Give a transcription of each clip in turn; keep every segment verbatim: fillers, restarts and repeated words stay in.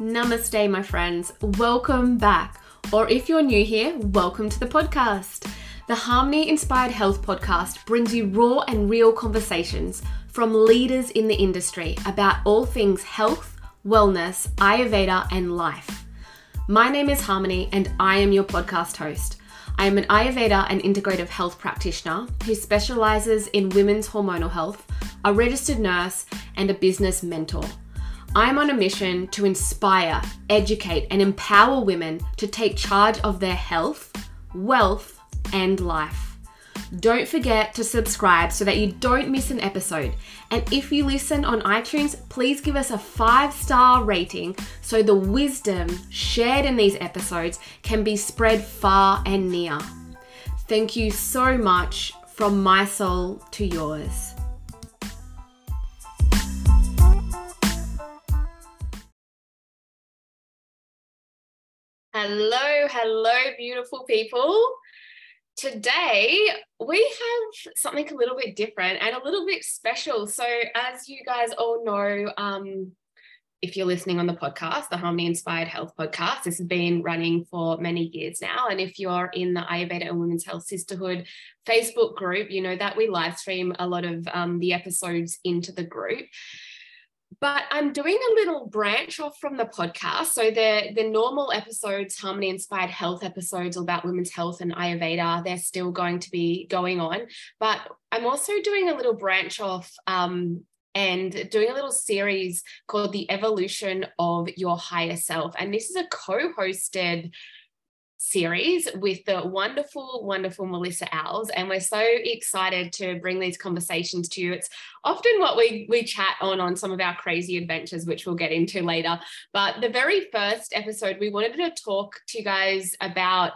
Namaste, my friends. Welcome back. Or if you're new here, welcome to the podcast. The Harmony Inspired Health podcast brings you raw and real conversations from leaders in the industry about all things health, wellness, Ayurveda, and life. My name is Harmony and I am your podcast host. I am an Ayurveda and integrative health practitioner who specializes in women's hormonal health, a registered nurse, and a business mentor. I'm on a mission to inspire, educate, and empower women to take charge of their health, wealth, and life. Don't forget to subscribe so that you don't miss an episode. And if you listen on iTunes, please give us a five-star rating so the wisdom shared in these episodes can be spread far and near. Thank you so much from my soul to yours. Hello, hello, beautiful people. Today, we have something a little bit different and a little bit special. So as you guys all know, um, if you're listening on the podcast, the Harmony Inspired Health podcast, this has been running for many years now. And if you're in the Ayurveda and Women's Health Sisterhood Facebook group, you know that we live stream a lot of um, the episodes into the group. But I'm doing a little branch off from the podcast. So the, the normal episodes, Harmony Inspired Health episodes about women's health and Ayurveda, they're still going to be going on. But I'm also doing a little branch off um, and doing a little series called The Evolution of Your Higher Self. And this is a co-hosted series with the wonderful, wonderful Melissa Owls. And we're so excited to bring these conversations to you. It's often what we, we chat on on some of our crazy adventures, which we'll get into later. But the very first episode, we wanted to talk to you guys about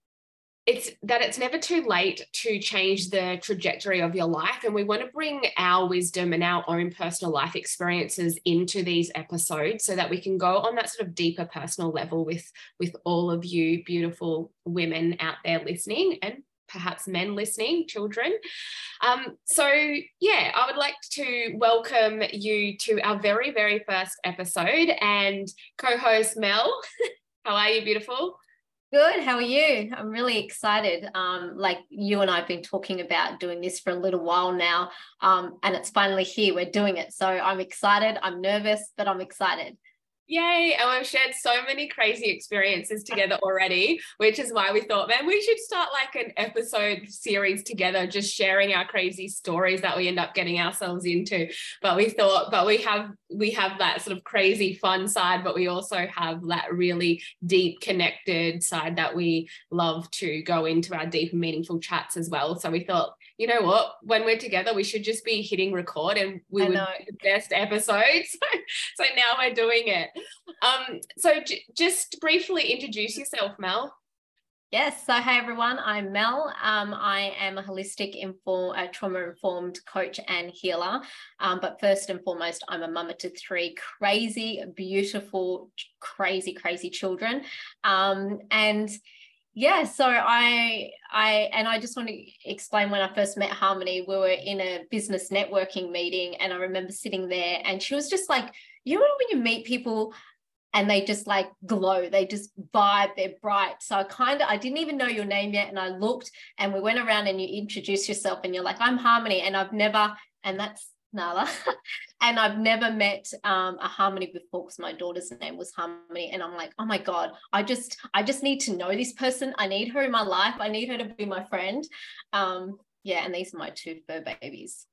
it's that it's never too late to change the trajectory of your life. And we want to bring our wisdom and our own personal life experiences into these episodes so that we can go on that sort of deeper personal level with, with all of you beautiful women out there listening and perhaps men listening, children. Um, so yeah, I would like to welcome you to our very, very first episode and co-host Mel. How are you, beautiful? Good. How are you? I'm really excited. Um, like you and I have been talking about doing this for a little while now, um, and it's finally here. We're doing it. So I'm excited. I'm nervous, but I'm excited. Yay. And we've shared so many crazy experiences together already, which is why we thought, man, we should start like an episode series together, just sharing our crazy stories that we end up getting ourselves into. But we thought, but we have, we have that sort of crazy fun side, but we also have that really deep connected side that we love to go into our deep and meaningful chats as well. So we thought, you know what, when we're together, we should just be hitting record and we I would know. do the best episodes. So, so now we're doing it. Um, so j- just briefly introduce yourself, Mel. Yes. So, hey, everyone, I'm Mel. Um, I am a holistic inform- uh, trauma-informed coach and healer. Um, but first and foremost, I'm a mama to three crazy, beautiful, crazy, crazy children. Um, and Yeah, so I, I, and I just want to explain when I first met Harmony, we were in a business networking meeting and I remember sitting there and she was just like, you know, when you meet people and they just like glow, they just vibe, they're bright. So I kind of, I didn't even know your name yet. And I looked and we went around and you introduced yourself and you're like, I'm Harmony. And I've never, and that's Nala. And I've never met um, a Harmony before because my daughter's name was Harmony. And I'm like, oh my God, I just, I just need to know this person. I need her in my life. I need her to be my friend. Um, yeah. And these are my two fur babies.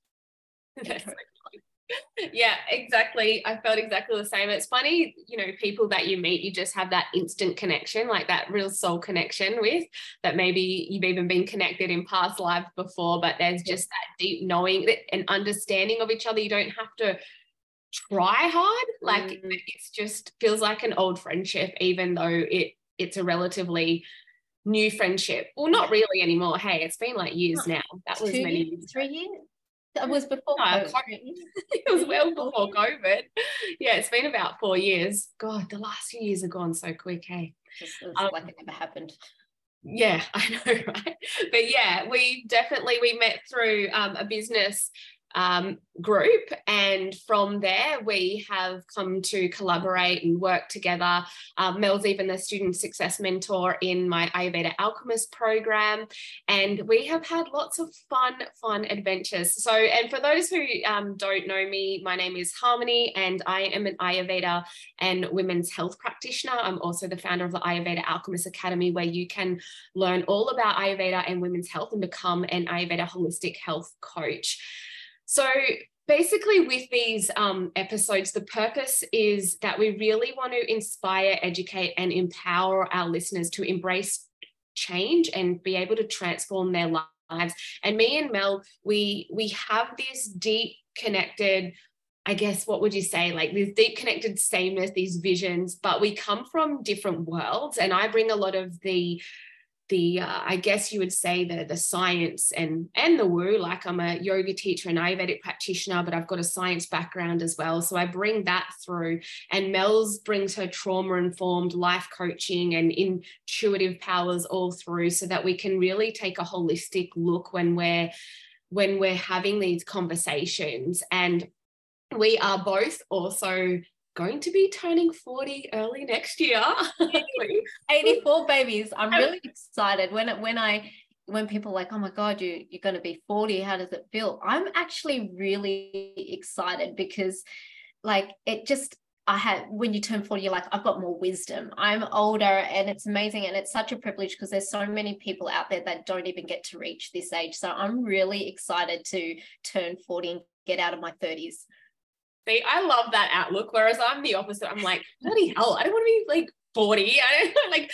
Yeah, exactly. I felt exactly the same. It's funny, you know, people that you meet, you just have that instant connection, like that real soul connection with that maybe you've even been connected in past lives before, but there's just that deep knowing and understanding of each other. You don't have to try hard. Like mm. it's just feels like an old friendship, even though it it's a relatively new friendship. Well, not really anymore. Hey, it's been like years now. That was Two many years, years three years. That was before no, COVID. It was well before COVID. Yeah, it's been about four years. God, the last few years have gone so quick, hey. It's, it's um, like it never happened. Yeah, I know, right? But yeah, we definitely, we met through um, a business um, group. And from there, we have come to collaborate and work together. Um, Mel's even the student success mentor in my Ayurveda Alchemist program. And we have had lots of fun, fun adventures. So, and for those who um, don't know me, my name is Harmony, and I am an Ayurveda and women's health practitioner. I'm also the founder of the Ayurveda Alchemist Academy, where you can learn all about Ayurveda and women's health and become an Ayurveda holistic health coach. So basically with these um, episodes, the purpose is that we really want to inspire, educate, and empower our listeners to embrace change and be able to transform their lives. And me and Mel, we, we have this deep connected, I guess, what would you say, like this deep connected sameness, these visions, but we come from different worlds. And I bring a lot of the the, uh, I guess you would say the, the science and, and the woo, like I'm a yoga teacher and Ayurvedic practitioner, but I've got a science background as well. So I bring that through, and Mel's brings her trauma-informed life coaching and intuitive powers all through, so that we can really take a holistic look when we're, when we're having these conversations. And we are both also going to be turning forty early next year. eighty-four babies. I'm really excited when it, when I when people are like, oh my God, you you're going to be forty. How does it feel? I'm actually really excited because, like, it just, I have, when you turn forty, you're like, I've got more wisdom. I'm older, and it's amazing. And it's such a privilege because there's so many people out there that don't even get to reach this age. So I'm really excited to turn forty and get out of my thirties. See, I love that outlook, whereas I'm the opposite. I'm like, bloody hell, I don't want to be like forty. I don't like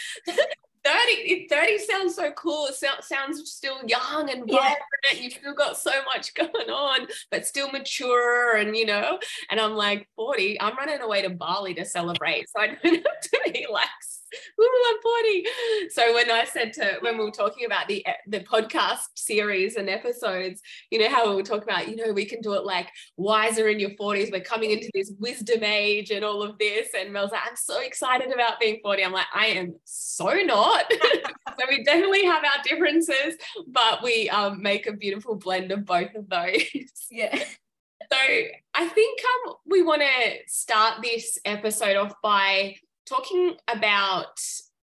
thirty. thirty sounds so cool. It sounds, sounds still young and vibrant. Yeah. You've still got so much going on, but still mature, and you know. And I'm like, forty, I'm running away to Bali to celebrate. So I don't have to be like, ooh, I'm forty. So when I said to, when we were talking about the the podcast series and episodes, you know, how we were talking about, you know, we can do it like wiser in your forties. We're coming into this wisdom age and all of this. And Mel's like, I'm so excited about being forty. I'm like, I am so not. So we definitely have our differences, but we um, make a beautiful blend of both of those. Yeah. So I think um, we want to start this episode off by talking about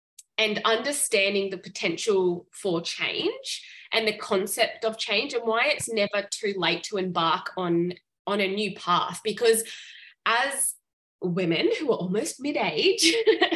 and understanding the potential for change and the concept of change, and why it's never too late to embark on, on a new path. Because as women who are almost mid-age,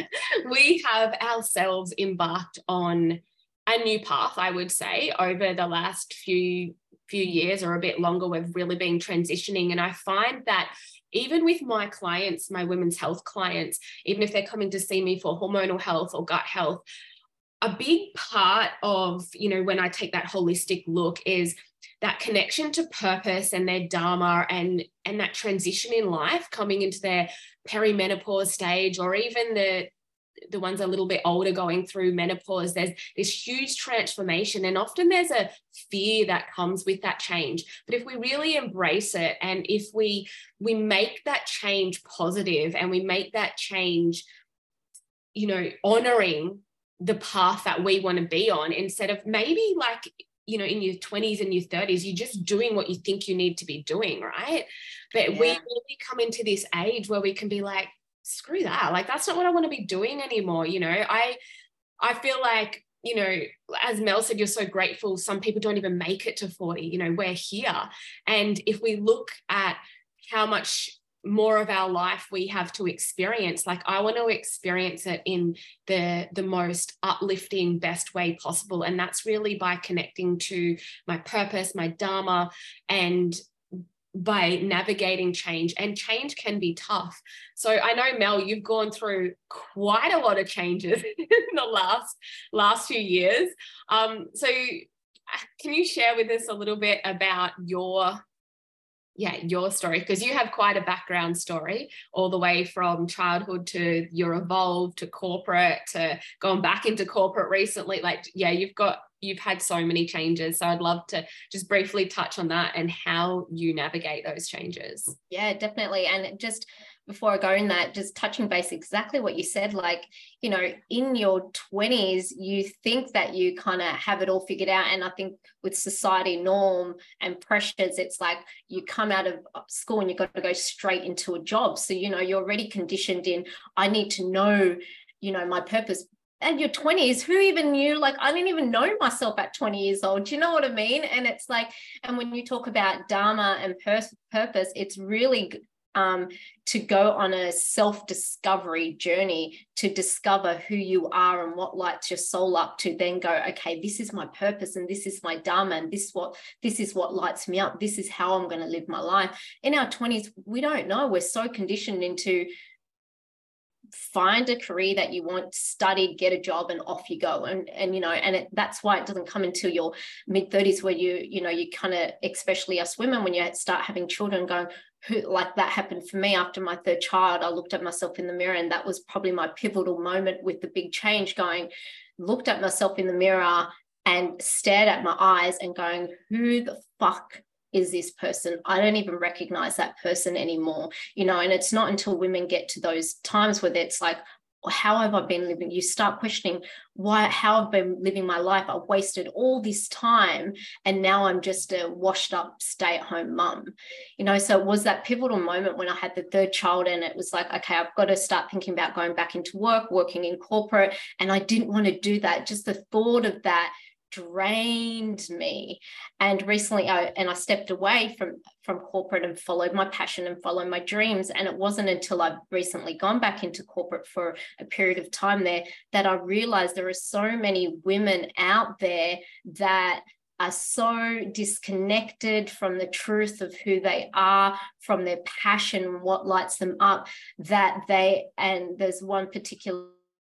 we have ourselves embarked on a new path, I would say, over the last few few years or a bit longer. We've really been transitioning. And I find that even with my clients, my women's health clients, even if they're coming to see me for hormonal health or gut health, a big part of, you know, when I take that holistic look is that connection to purpose and their dharma, and, and that transition in life, coming into their perimenopause stage, or even the the ones a little bit older going through menopause. There's this huge transformation, and often there's a fear that comes with that change. But if we really embrace it, and if we we make that change positive, and we make that change, you know, honoring the path that we want to be on, instead of maybe like, you know, in your twenties and your thirties, you're just doing what you think you need to be doing, right? But yeah. we really come into this age where we can be like, screw that, like that's not what I want to be doing anymore. You know, I I feel like, you know, as Mel said, you're so grateful some people don't even make it to forty. You know, we're here, and if we look at how much more of our life we have to experience, like I want to experience it in the the most uplifting, best way possible, and that's really by connecting to my purpose, my dharma, and by navigating change. And change can be tough. So I know, Mel, you've gone through quite a lot of changes in the last last few years. Um, so can you share with us a little bit about your yeah, your story? Because you have quite a background story, all the way from childhood to your evolve to corporate to going back into corporate recently. Like, yeah, you've got you've had so many changes. So I'd love to just briefly touch on that and how you navigate those changes. Yeah, definitely. And just before I go in that, just touching base exactly what you said, like, you know, in your twenties, you think that you kind of have it all figured out. And I think with society norm and pressures, it's like you come out of school and you've got to go straight into a job. So, you know, you're already conditioned in, I need to know, you know, my purpose. At your twenties, who even knew? Like, I didn't even know myself at twenty years old. Do you know what I mean? And it's like, and when you talk about Dharma and pur- purpose, it's really um, to go on a self-discovery journey to discover who you are and what lights your soul up, to then go, okay, this is my purpose and this is my Dharma and this what this is what lights me up. This is how I'm going to live my life. In our twenties, we don't know. We're so conditioned into find a career that you want, study, get a job, and off you go. And, and you know, and it, that's why it doesn't come until your mid thirties where you, you know, you kind of, especially us women, when you start having children, going, who, like that happened for me after my third child. I looked at myself in the mirror, and that was probably my pivotal moment with the big change, going, looked at myself in the mirror and stared at my eyes and going, who the fuck is this person? I don't even recognize that person anymore, you know. And it's not until women get to those times where it's like, how have I been living? You start questioning why, how I've been living my life. I've wasted all this time and now I'm just a washed up stay-at-home mum, you know. So it was that pivotal moment when I had the third child, and it was like, okay, I've got to start thinking about going back into work, working in corporate. And I didn't want to do that. Just the thought of that drained me. And recently I and I stepped away from from corporate and followed my passion and followed my dreams. And it wasn't until I've recently gone back into corporate for a period of time there that I realized there are so many women out there that are so disconnected from the truth of who they are, from their passion, what lights them up, that they, and there's one particular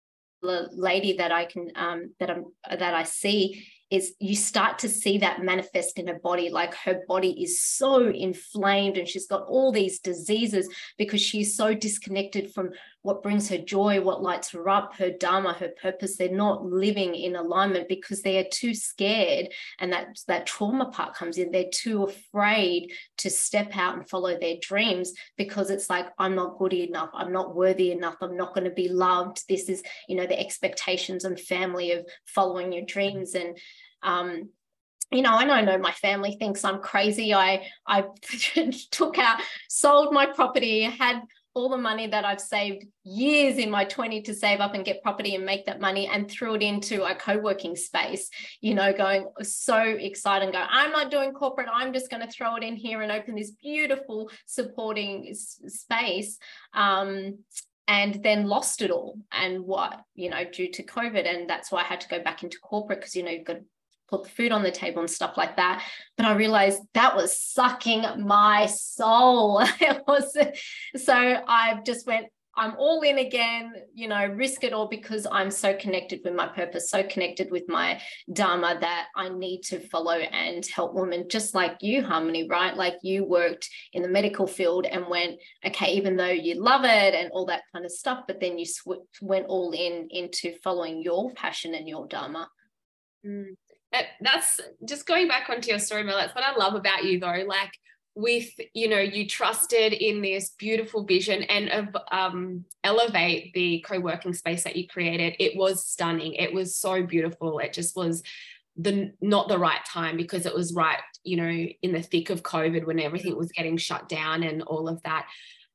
lady that I can um that I'm that I see, is you start to see that manifest in her body. Like, her body is so inflamed and she's got all these diseases because she's so disconnected from what brings her joy, what lights her up, her Dharma, her purpose. They're not living in alignment because they are too scared, and that that trauma part comes in. They're too afraid to step out and follow their dreams because it's like, I'm not good enough, I'm not worthy enough, I'm not going to be loved. This is, you know, the expectations and family of following your dreams. And um you know, and I know my family thinks I'm crazy. I I took out, sold my property, had all the money that I've saved years in my twenties to save up and get property and make that money, and threw it into a co-working space, you know, going so excited and go, I'm not doing corporate, I'm just going to throw it in here and open this beautiful supporting s- space. Um, and then lost it all. And what, you know, due to COVID. And that's why I had to go back into corporate, because, you know, you've got to put the food on the table and stuff like that. But I realized that was sucking my soul. It was, so I just went, I'm all in again, you know, risk it all, because I'm so connected with my purpose, so connected with my Dharma, that I need to follow and help women just like you, Harmony, right? Like, you worked in the medical field and went, okay, even though you love it and all that kind of stuff, but then you sw- went all in into following your passion and your Dharma. Mm. That, that's just going back onto your story, Mel. That's what I love about you, though. Like, with, you know, you trusted in this beautiful vision and of um, elevate the co-working space that you created. It was stunning. It was so beautiful. It just was the not the right time, because it was right, you know, in the thick of COVID when everything was getting shut down and all of that.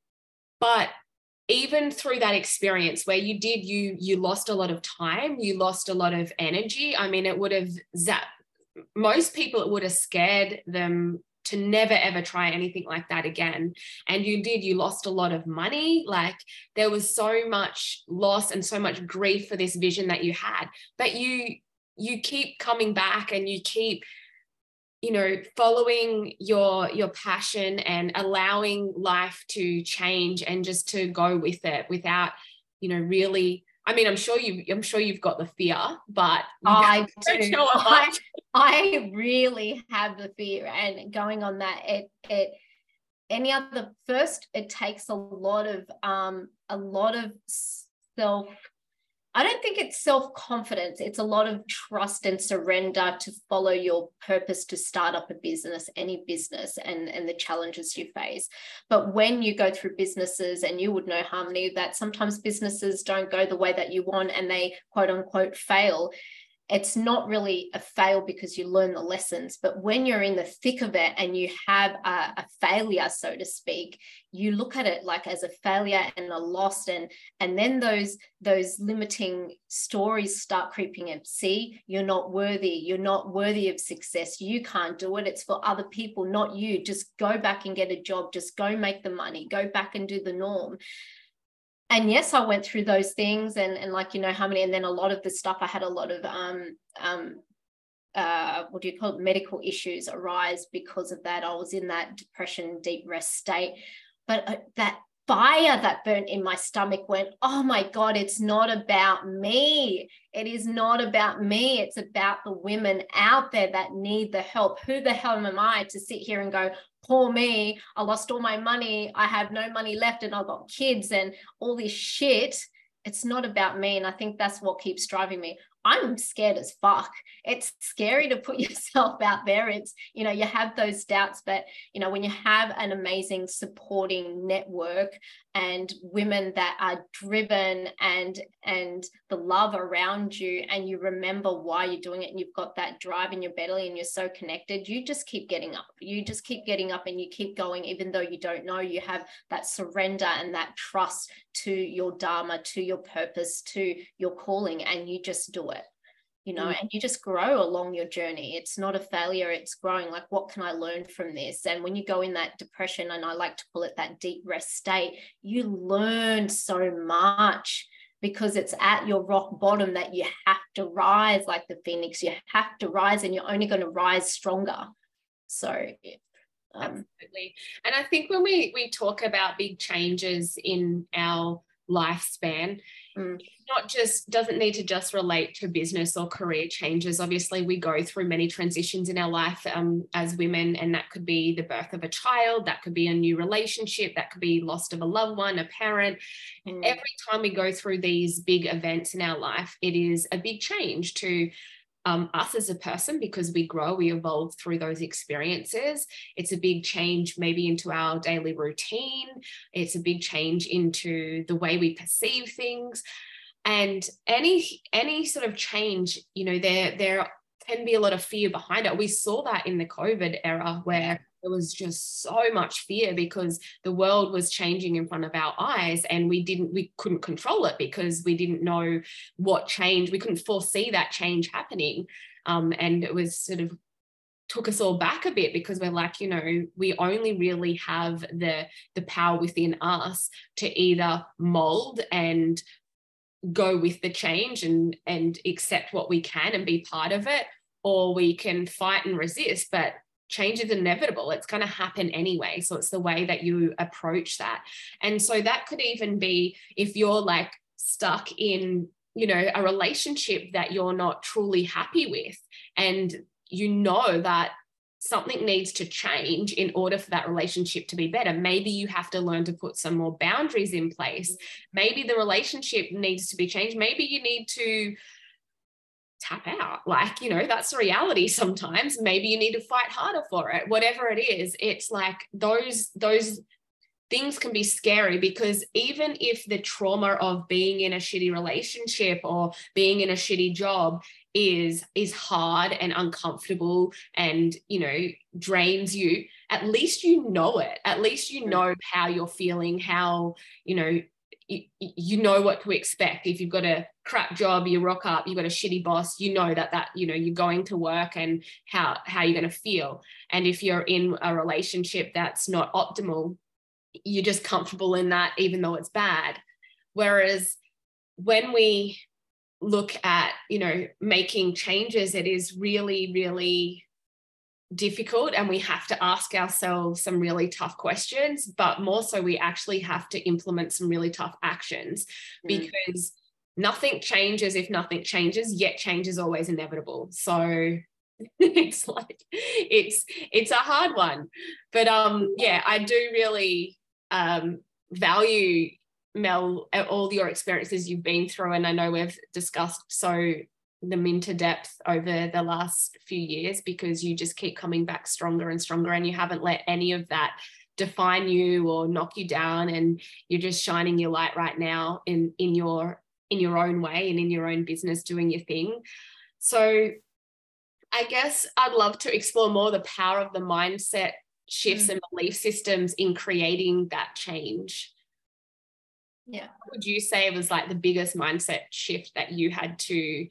But even through that experience where you did, you you lost a lot of time, you lost a lot of energy. I mean, it would have zapped most people, it would have scared them to never ever try anything like that again. And you did, you lost a lot of money. Like, there was so much loss and so much grief for this vision that you had, but you you keep coming back and you keep, you know, following your your passion and allowing life to change and just to go with it without, you know, really, I mean, I'm sure you I'm sure you've got the fear, but oh, I do. I, I really have the fear. And going on that, it it any other first, it takes a lot of um a lot of self I don't think it's self-confidence. It's a lot of trust and surrender to follow your purpose, to start up a business, any business, and, and the challenges you face. But when you go through businesses, and you would know, Harmony, that sometimes businesses don't go the way that you want and they quote unquote fail. It's not really a fail because you learn the lessons, but when you're in the thick of it and you have a, a failure, so to speak, you look at it like as a failure and a loss, and and then those those limiting stories start creeping in. See, you're not worthy. You're not worthy of success. You can't do it. It's for other people, not you. Just go back and get a job. Just go make the money. Go back and do the norm. And yes, I went through those things, and, and like, you know, how many, and then a lot of the stuff, I had a lot of, um, um, uh, what do you call it, medical issues arise because of that. I was in that depression, deep rest state, but uh, that fire that burnt in my stomach went, oh my God, it's not about me. It is not about me. It's about the women out there that need the help. Who the hell am I to sit here and go, poor me, I lost all my money, I have no money left, and I've got kids and all this shit. It's not about me. And I think that's what keeps driving me. I'm scared as fuck. It's scary to put yourself out there. It's, you know, you have those doubts, but, you know, when you have an amazing supporting network and women that are driven, and, and the love around you, and you remember why you're doing it, and you've got that drive in your belly and you're so connected, you just keep getting up. You just keep getting up and you keep going, even though you don't know. You have that surrender and that trust to your dharma, to your purpose, to your calling, and you just do it. You know, and you just grow along your journey. It's not a failure, it's growing. Like, what can I learn from this? And when you go in that depression, and I like to call it that deep rest state, you learn so much, because it's at your rock bottom that you have to rise like the phoenix. You have to rise, and you're only going to rise stronger. So um, absolutely. And I think when we we talk about big changes in our lifespan, mm. it's not just, doesn't need to just relate to business or career changes. Obviously, we go through many transitions in our life um, as women, and that could be the birth of a child, that could be a new relationship, that could be loss of a loved one, a parent. Mm. Every time we go through these big events in our life, it is a big change to Um, us as a person, because we grow, we evolve through those experiences. It's a big change maybe into our daily routine. It's a big change into the way we perceive things. And any any sort of change, you know, there, there can be a lot of fear behind it. We saw that in the COVID era, where there was just so much fear because the world was changing in front of our eyes, and we didn't, we couldn't control it because we didn't know what change, we couldn't foresee that change happening. Um, and it was sort of took us all back a bit, because we're like, you know, we only really have the, the power within us to either mold and go with the change and, and accept what we can and be part of it, or we can fight and resist. But change is inevitable. It's going to happen anyway. So it's the way that you approach that. And so that could even be if you're like stuck in, you know, a relationship that you're not truly happy with, and you know that something needs to change in order for that relationship to be better. Maybe you have to learn to put some more boundaries in place. Maybe the relationship needs to be changed. Maybe you need to tap out. Like, you know, that's reality sometimes. Maybe you need to fight harder for it. Whatever it is, it's like those, those things can be scary, because even if the trauma of being in a shitty relationship or being in a shitty job is is hard and uncomfortable and, you know, drains you, at least you know it. At least you know how you're feeling, how, you know, you, you know what to expect. If you've got a crap job, you rock up, you've got a shitty boss, you know that, that, you know, you're going to work and how, how you're going to feel. And if you're in a relationship that's not optimal, you're just comfortable in that, even though it's bad. Whereas when we look at, you know, making changes, it is really, really difficult, and we have to ask ourselves some really tough questions, but more so we actually have to implement some really tough actions, mm. because nothing changes if nothing changes, yet change is always inevitable. So it's like, it's, it's a hard one, but um, yeah, I do really um, value Mel, all your experiences you've been through, and I know we've discussed so them into depth over the last few years, because you just keep coming back stronger and stronger, and you haven't let any of that define you or knock you down, and you're just shining your light right now in in your in your own way and in your own business, doing your thing. So I guess I'd love to explore more the power of the mindset shifts mm. and belief systems in creating that change. Yeah. What would you say was like the biggest mindset shift that you had to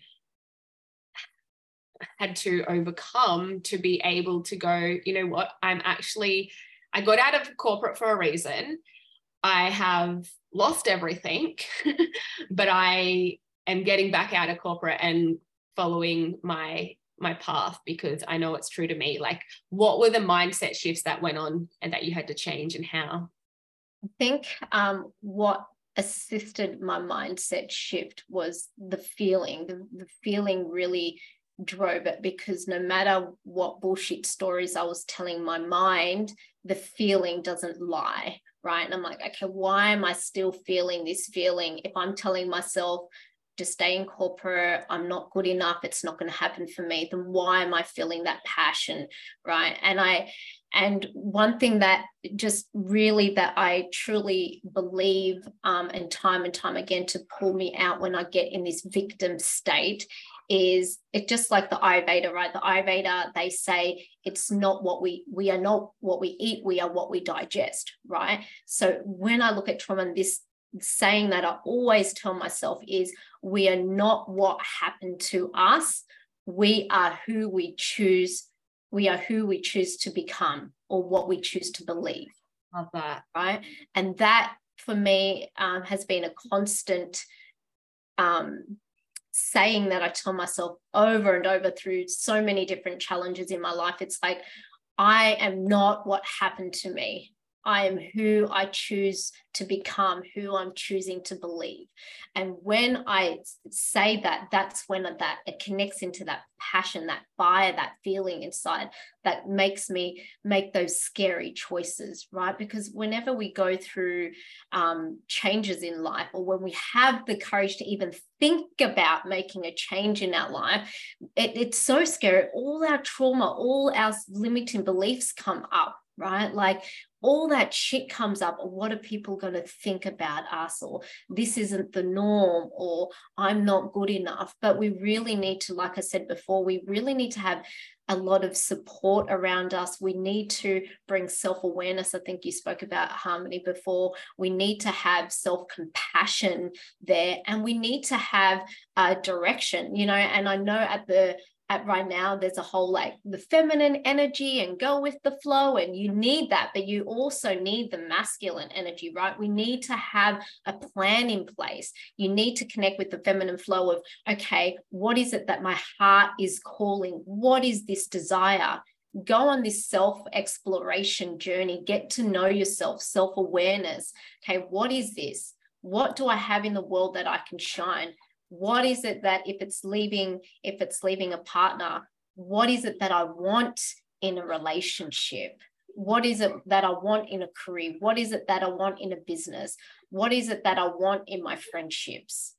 had to overcome to be able to go, you know what, I'm actually, I got out of corporate for a reason. I have lost everything, but I am getting back out of corporate and following my my path because I know it's true to me. Like, what were the mindset shifts that went on and that you had to change, and how? I think um, what assisted my mindset shift was the feeling. The, the feeling really drove it, because no matter what bullshit stories I was telling my mind, the feeling doesn't lie, right? And I'm like, okay, why am I still feeling this feeling? If I'm telling myself to stay in corporate, I'm not good enough, it's not going to happen for me, then why am I feeling that passion, right? And I And one thing that just really that I truly believe um, and time and time again to pull me out when I get in this victim state is it just like the Ayurveda, right? The Ayurveda, they say it's not what we, we are not what we eat, we are what we digest, right? So when I look at trauma, and this saying that I always tell myself is we are not what happened to us, we are who we choose We are who we choose to become, or what we choose to believe. Love that. Right. And that for me um, has been a constant um, saying that I tell myself over and over through so many different challenges in my life. It's like, I am not what happened to me. I am who I choose to become, who I'm choosing to believe. And when I say that, that's when that it connects into that passion, that fire, that feeling inside that makes me make those scary choices, right? Because whenever we go through um, changes in life, or when we have the courage to even think about making a change in our life, it, it's so scary. All our trauma, all our limiting beliefs come up, right? Like, all that shit comes up. Or what are people going to think about us? Or this isn't the norm, or I'm not good enough. But we really need to, like I said before, we really need to have a lot of support around us. We need to bring self-awareness. I think you spoke about harmony before. We need to have self-compassion there, and we need to have a direction, you know, and I know at the At right now, there's a whole like the feminine energy and go with the flow, and you need that, but you also need the masculine energy, right? We need to have a plan in place. You need to connect with the feminine flow of, okay, what is it that my heart is calling? What is this desire? Go on this self-exploration journey, get to know yourself, self-awareness. Okay, what is this? What do I have in the world that I can shine? What is it that if it's leaving, if it's leaving a partner, what is it that I want in a relationship? What is it that I want in a career? What is it that I want in a business? What is it that I want in my friendships?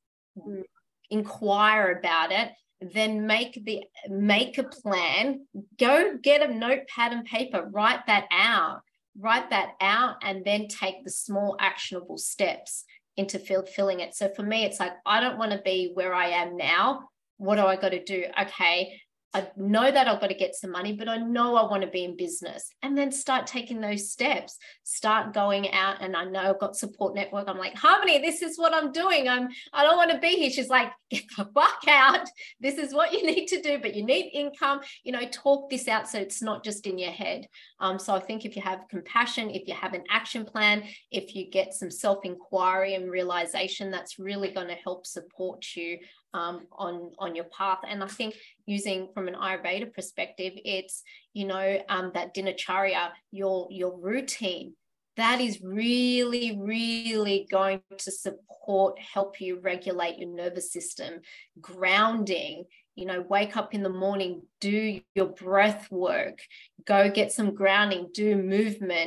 Inquire about it, then make the make a plan. Go get a notepad and paper, write that out, write that out, and then take the small actionable steps into fulfilling it. So for me, it's like, I don't want to be where I am now. What do I got to do? Okay, I know that I've got to get some money, but I know I want to be in business. And then start taking those steps, start going out. And I know I've got support network. I'm like, Harmony, this is what I'm doing. I'm, I don't want to be here. She's like, get the fuck out. This is what you need to do, but you need income, you know, talk this out so it's not just in your head. Um, so I think if you have compassion, if you have an action plan, if you get some self-inquiry and realization, that's really going to help support you um, on, on your path. And I think using from an Ayurveda perspective, it's, you know, um, that dinacharya, your, your routine, that is really, really going to support, help you regulate your nervous system, grounding, you know, wake up in the morning, do your breath work, go get some grounding, do movement,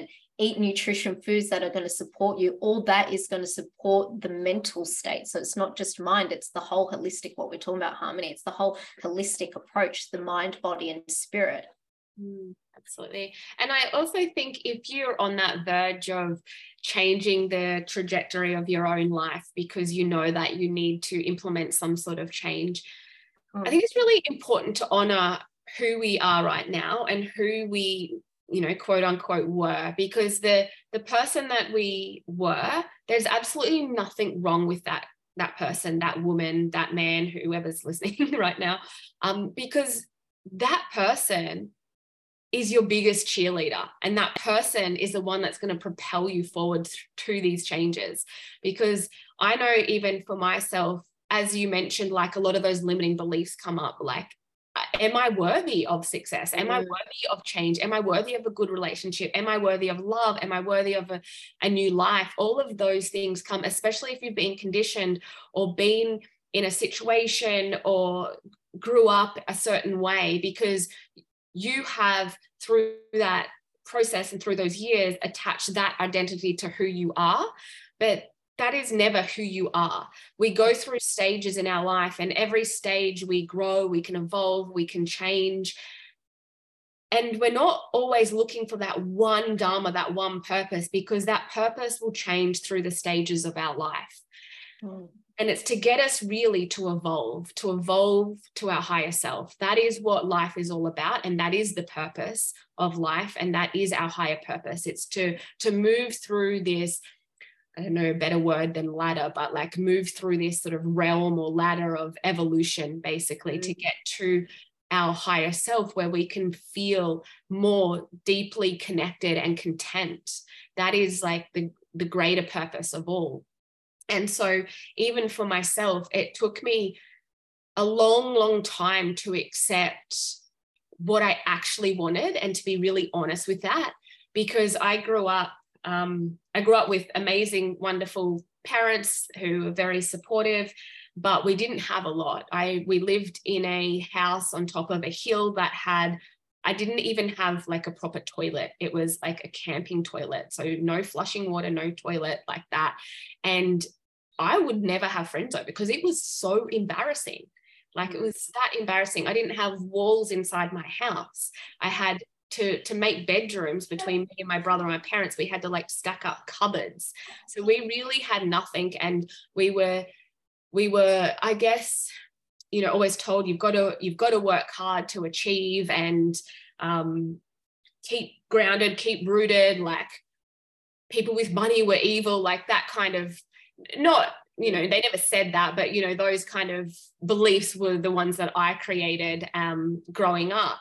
eat nutrition foods that are going to support you. All that is going to support the mental state. So it's not just mind, it's the whole holistic, what we're talking about, harmony. It's the whole holistic approach, the mind, body, and spirit. Mm, absolutely. And I also think if you're on that verge of changing the trajectory of your own life because you know that you need to implement some sort of change, mm. I think it's really important to honor who we are right now and who we, you know, quote unquote were, because the the person that we were, there's absolutely nothing wrong with that that person, that woman, that man, whoever's listening right now, um, because that person is your biggest cheerleader, and that person is the one that's going to propel you forward to these changes. Because I know even for myself, as you mentioned, like a lot of those limiting beliefs come up, like, am I worthy of success? Am mm. I worthy of change? Am I worthy of a good relationship? Am I worthy of love? Am I worthy of a, a new life? All of those things come, especially if you've been conditioned or been in a situation or grew up a certain way, because you have, through that process and through those years, attached that identity to who you are. But that is never who you are. We go through stages in our life, and every stage we grow, we can evolve, we can change. And we're not always looking for that one dharma, that one purpose, because that purpose will change through the stages of our life. Mm. And it's to get us really to evolve, to evolve to our higher self. That is what life is all about. And that is the purpose of life. And that is our higher purpose. It's to, to move through this, I don't know a better word than ladder, but like move through this sort of realm or ladder of evolution, basically, mm-hmm. to get to our higher self, where we can feel more deeply connected and content. That is like the, the greater purpose of all. And so even for myself, it took me a long, long time to accept what I actually wanted and to be really honest with that, because I grew up, um, I grew up with amazing, wonderful parents who were very supportive, but we didn't have a lot. I, we lived in a house on top of a hill that had, I didn't even have like a proper toilet. It was like a camping toilet. So no flushing water, no toilet like that. And I would never have friends over because it was so embarrassing. Like it was that embarrassing. I didn't have walls inside my house. I had to, to make bedrooms between me and my brother and my parents. We had to like stack up cupboards. So we really had nothing. And we were, we were, I guess, you know, always told you've got to, you've got to work hard to achieve and um, keep grounded, keep rooted. Like people with money were evil, like that kind of, not, you know, they never said that, but, you know, those kind of beliefs were the ones that I created um, growing up.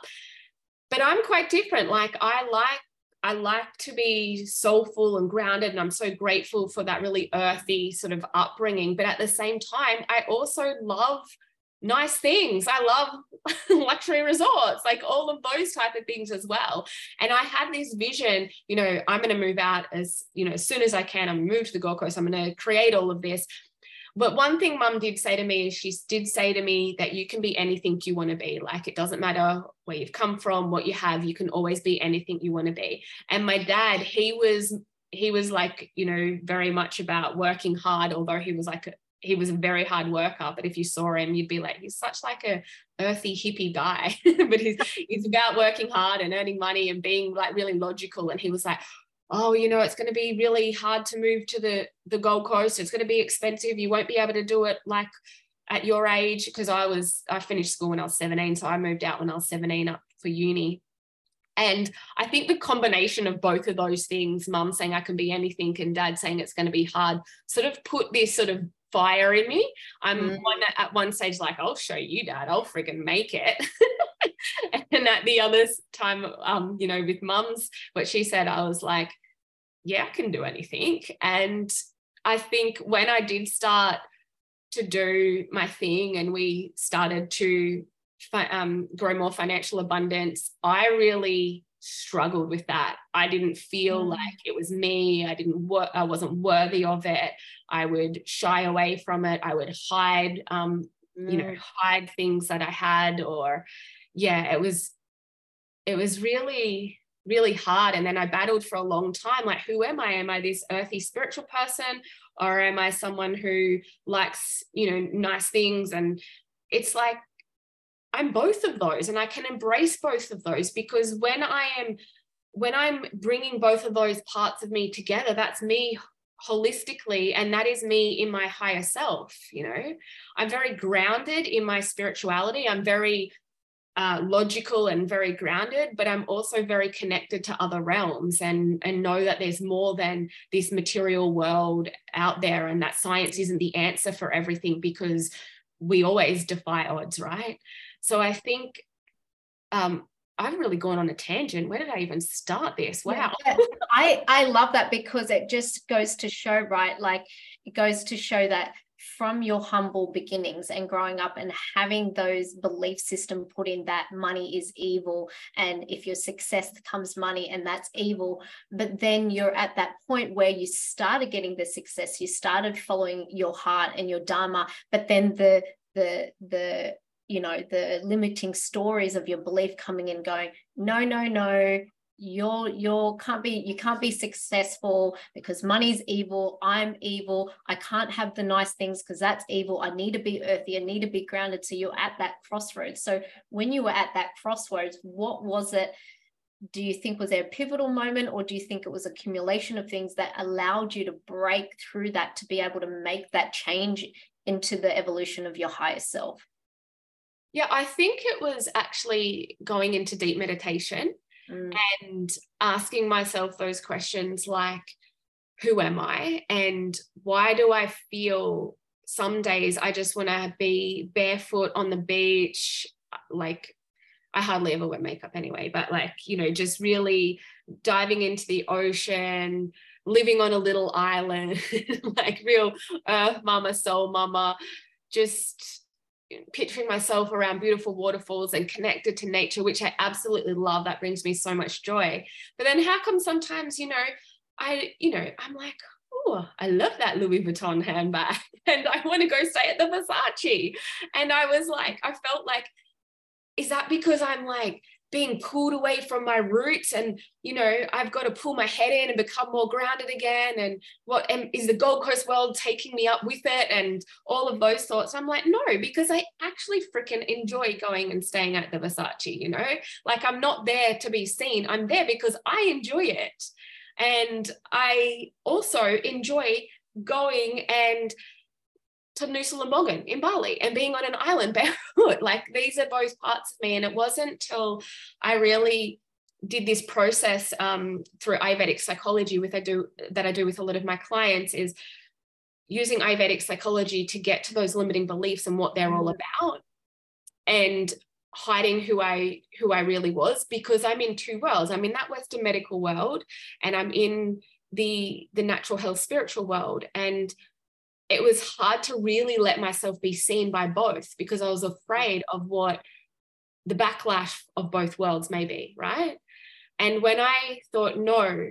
But I'm quite different. Like I like, I like to be soulful and grounded, and I'm so grateful for that really earthy sort of upbringing. But at the same time, I also love nice things. I love luxury resorts, like all of those type of things as well. And I had this vision, you know, I'm going to move out as, you know, as soon as I can. I'm going to move to the Gold Coast. I'm going to create all of this. But one thing mum did say to me is she did say to me that you can be anything you want to be. Like it doesn't matter where you've come from, what you have, you can always be anything you want to be. And my dad, he was, he was like, you know, very much about working hard, although he was like a, he was a very hard worker, but if you saw him, you'd be like, he's such like a earthy hippie guy, but he's, he's about working hard and earning money and being like really logical. And he was like, oh, you know, it's going to be really hard to move to the, the Gold Coast. It's going to be expensive. You won't be able to do it like at your age. Because I was, I finished school when I was seventeen. So I moved out when I was seventeen up for uni. And I think the combination of both of those things, mum saying I can be anything and dad saying it's going to be hard, sort of put this sort of fire in me. I'm mm. one at one stage like, I'll show you, dad, I'll friggin' make it. And at the other time, um, you know, with mum's, what she said, I was like, yeah, I can do anything. And I think when I did start to do my thing and we started to um, grow more financial abundance, I really struggled with that. I didn't feel mm. like it was me. I didn't work. I wasn't worthy of it. I would shy away from it. I would hide, um, mm. you know, hide things that I had, or yeah, it was, it was really, really hard. And then I battled for a long time, like, who am I? Am I this earthy spiritual person, or am I someone who likes, you know, nice things? And it's like, I'm both of those, and I can embrace both of those, because when I am, when I'm bringing both of those parts of me together, that's me holistically, and that is me in my higher self. You know, I'm very grounded in my spirituality. I'm very uh, logical and very grounded, but I'm also very connected to other realms, and, and know that there's more than this material world out there, and that science isn't the answer for everything, because we always defy odds, right? So I think um, I've really gone on a tangent. Where did I even start this? Wow. Yeah, I, I love that, because it just goes to show, right? Like, it goes to show that from your humble beginnings and growing up and having those belief system put in that money is evil, and if your success comes money, and that's evil. But then you're at that point where you started getting the success, you started following your heart and your dharma, but then the the the you know the limiting stories of your belief coming in, going, no no no, you're you're can't be you can't be successful because money's evil, I'm evil, I can't have the nice things because that's evil, I need to be earthy, I need to be grounded. So you're at that crossroads. So when you were at that crossroads, what was it, do you think, was there a pivotal moment, or do you think it was accumulation of things that allowed you to break through that to be able to make that change into the evolution of your higher self? Yeah, I think it was actually going into deep meditation mm. and asking myself those questions like, who am I? And why do I feel some days I just want to be barefoot on the beach? Like, I hardly ever wear makeup anyway, but like, you know, just really diving into the ocean, living on a little island, like real earth mama, soul mama, just picturing myself around beautiful waterfalls and connected to nature, which I absolutely love. That brings me so much joy. But then how come sometimes, you know, I, you know, I'm like, oh, I love that Louis Vuitton handbag and I want to go stay at the Versace. And I was like, I felt like, is that because I'm like being pulled away from my roots, and, you know, I've got to pull my head in and become more grounded again? And what, and is the Gold Coast world taking me up with it? And all of those thoughts. I'm like, no, because I actually freaking enjoy going and staying at the Versace, you know, like I'm not there to be seen. I'm there because I enjoy it. And I also enjoy going and to Nusa Lembongan in Bali and being on an island barefoot. Like, these are both parts of me. And it wasn't till I really did this process um, through Ayurvedic psychology with I do that I do with a lot of my clients, is using Ayurvedic psychology to get to those limiting beliefs and what they're all about, and hiding who I who I really was, because I'm in two worlds. I'm in that Western medical world, and I'm in the the natural health spiritual world. And it was hard to really let myself be seen by both, because I was afraid of what the backlash of both worlds may be, right? And when I thought, no,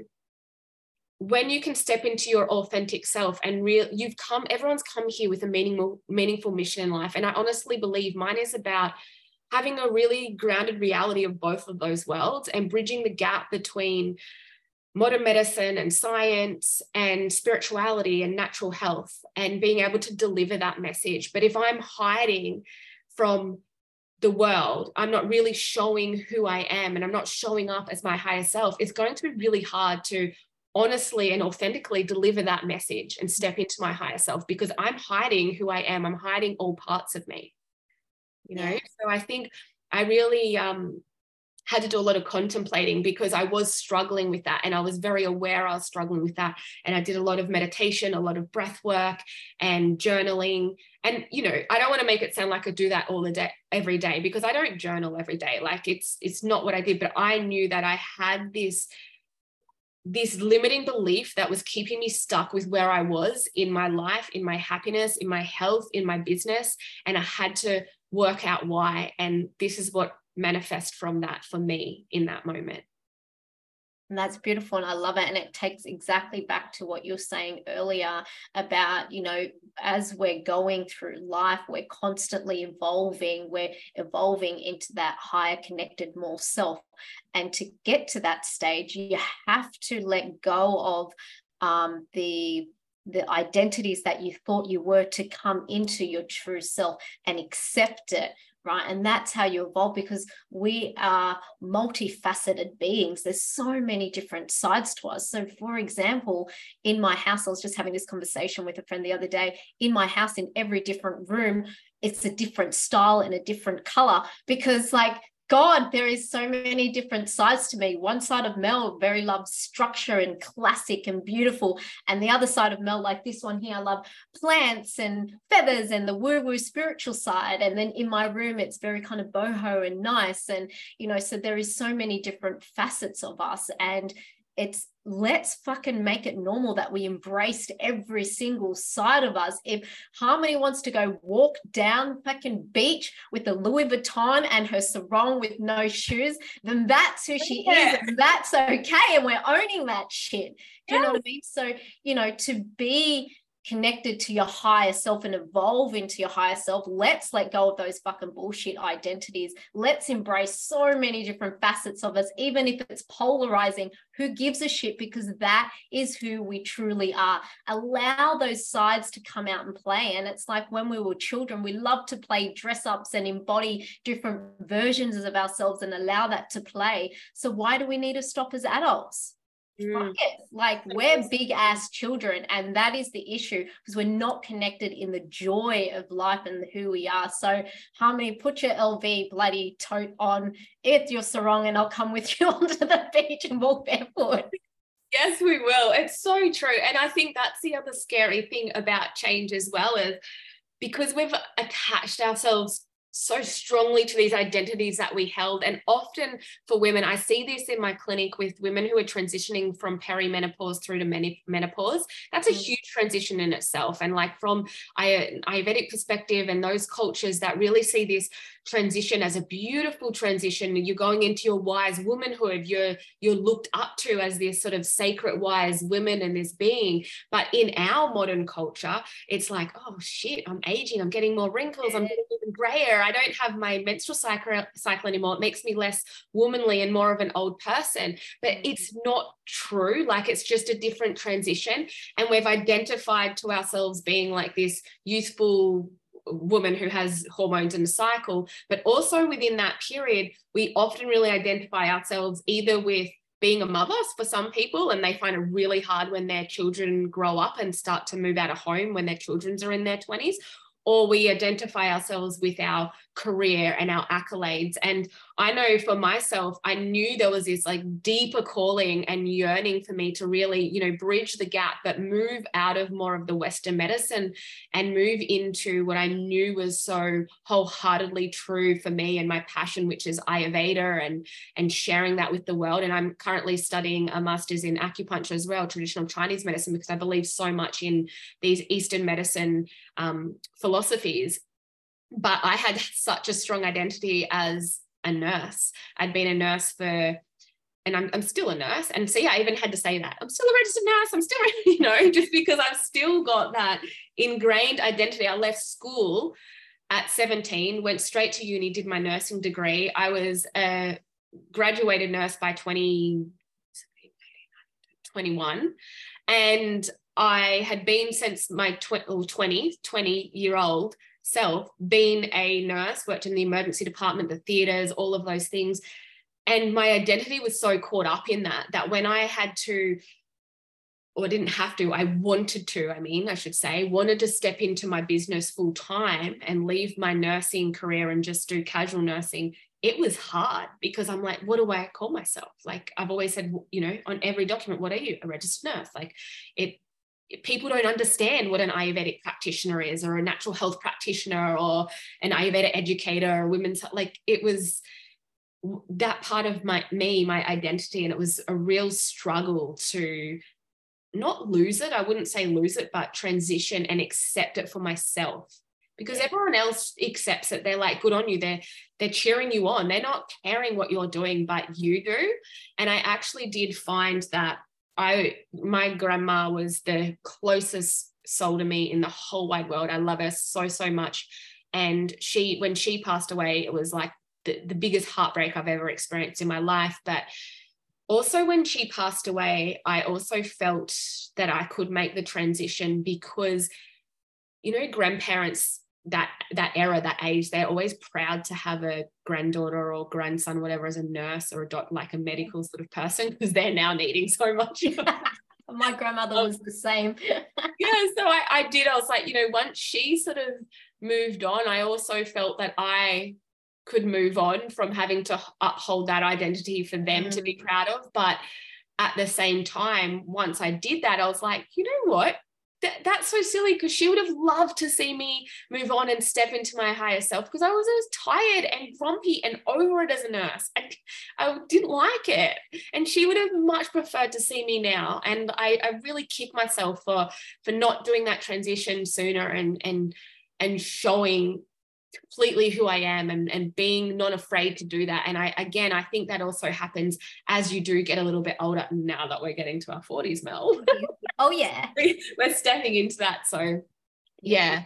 when you can step into your authentic self and real, you've come, everyone's come here with a meaningful, meaningful mission in life. And I honestly believe mine is about having a really grounded reality of both of those worlds and bridging the gap between modern medicine and science and spirituality and natural health, and being able to deliver that message. But if I'm hiding from the world, I'm not really showing who I am, and I'm not showing up as my higher self, it's going to be really hard to honestly and authentically deliver that message and step into my higher self, because I'm hiding who I am. I'm hiding all parts of me, you know? Yeah. So I think I really, um, had to do a lot of contemplating, because I was struggling with that, and I was very aware I was struggling with that. And I did a lot of meditation, a lot of breath work and journaling. And, you know, I don't want to make it sound like I do that all the day, every day, because I don't journal every day. Like, it's, it's not what I did, but I knew that I had this, this limiting belief that was keeping me stuck with where I was in my life, in my happiness, in my health, in my business. And I had to work out why. And this is what manifest from that for me in that moment. And that's beautiful. And I love it. And it takes exactly back to what you're saying earlier about, you know, as we're going through life, we're constantly evolving. We're evolving into that higher connected, more self. And to get to that stage, you have to let go of um, the the identities that you thought you were to come into your true self and accept it. Right. And that's how you evolve, because we are multifaceted beings. There's so many different sides to us. So, for example, in my house, I was just having this conversation with a friend the other day. In my house, in every different room, it's a different style and a different color, because, like, God, there is so many different sides to me. One side of Mel very loves structure and classic and beautiful. And the other side of Mel, like this one here, I love plants and feathers and the woo-woo spiritual side. And then in my room, it's very kind of boho and nice. And, you know, so there is so many different facets of us. And it's, let's fucking make it normal that we embraced every single side of us. If Harmony wants to go walk down fucking beach with a Louis Vuitton and her sarong with no shoes, then that's who she yeah. is, and that's okay. And we're owning that shit. Do you yeah. know what I mean? So, you know, to be connected to your higher self and evolve into your higher self, let's let go of those fucking bullshit identities. Let's embrace so many different facets of us, even if it's polarizing. Who gives a shit? Because that is who we truly are. Allow those sides to come out and play. And it's like when we were children, we loved to play dress ups and embody different versions of ourselves and allow that to play. So why do we need to stop as adults? Mm. Like, we're big ass children, and that is the issue, because we're not connected in the joy of life and who we are. So Harmony, put your L V bloody tote on, it's your sarong, and I'll come with you onto the beach and walk barefoot. Yes, we will. It's so true. And I think that's the other scary thing about change as well, is because we've attached ourselves so strongly to these identities that we held. And often for women, I see this in my clinic with women who are transitioning from perimenopause through to menopause. That's a huge transition in itself. And like from Ayurvedic perspective and those cultures that really see this transition as a beautiful transition, you're going into your wise womanhood, you're you're looked up to as this sort of sacred wise woman and this being. But in our modern culture, it's like, oh shit, I'm aging, I'm getting more wrinkles, I'm getting even grayer, I don't have my menstrual cycle cycle anymore, it makes me less womanly and more of an old person. But it's not true. Like, it's just a different transition, and we've identified to ourselves being like this youthful woman who has hormones in the cycle. But also within that period, we often really identify ourselves either with being a mother for some people, and they find it really hard when their children grow up and start to move out of home when their children are in their twenties, or we identify ourselves with our career and our accolades. And I know for myself, I knew there was this like deeper calling and yearning for me to really, you know, bridge the gap, but move out of more of the Western medicine and move into what I knew was so wholeheartedly true for me and my passion, which is Ayurveda, and, and sharing that with the world. And I'm currently studying a master's in acupuncture as well, traditional Chinese medicine, because I believe so much in these Eastern medicine um, philosophies. But I had such a strong identity as a nurse. I'd been a nurse for, and I'm, I'm still a nurse. And see, I even had to say that. I'm still a registered nurse. I'm still, you know, just because I've still got that ingrained identity. I left school at seventeen, went straight to uni, did my nursing degree. I was a graduated nurse by twenty, twenty-one. And I had been since my twenty, twenty year old self, been a nurse, worked in the emergency department, the theatres, all of those things. And my identity was so caught up in that, that when I had to, or didn't have to, I wanted to, I mean, I should say, wanted to step into my business full time and leave my nursing career and just do casual nursing, it was hard, because I'm like, what do I call myself? Like, I've always said, you know, on every document, what are you? A registered nurse. Like, it, people don't understand what an Ayurvedic practitioner is, or a natural health practitioner, or an Ayurveda educator, or women's, like, it was that part of my, me, my identity. And it was a real struggle to not lose it. I wouldn't say lose it, but transition and accept it for myself, because everyone else accepts it. They're like, good on you. They're, they're cheering you on. They're not caring what you're doing, but you do. And I actually did find that I, my grandma was the closest soul to me in the whole wide world. I love her so, so much. And she, when she passed away, it was like the, the biggest heartbreak I've ever experienced in my life. But also when she passed away, I also felt that I could make the transition because, you know, grandparents, that that era, that age, they're always proud to have a granddaughter or grandson, whatever, as a nurse or a doc, like a medical sort of person, because they're now needing so much. My grandmother was the same. Yeah, so I, I did. I was like, you know, once she sort of moved on, I also felt that I could move on from having to uphold that identity for them mm. to be proud of. But at the same time, once I did that, I was like, you know what? That, that's so silly, because she would have loved to see me move on and step into my higher self, because I was always tired and grumpy and over it as a nurse. I, I didn't like it. And she would have much preferred to see me now. And I, I really kick myself for, for not doing that transition sooner and, and, and showing completely who I am and, and being not afraid to do that. And I, again, I think that also happens as you do get a little bit older, now that we're getting to our forties, Mel. Oh yeah. We're stepping into that. So yeah.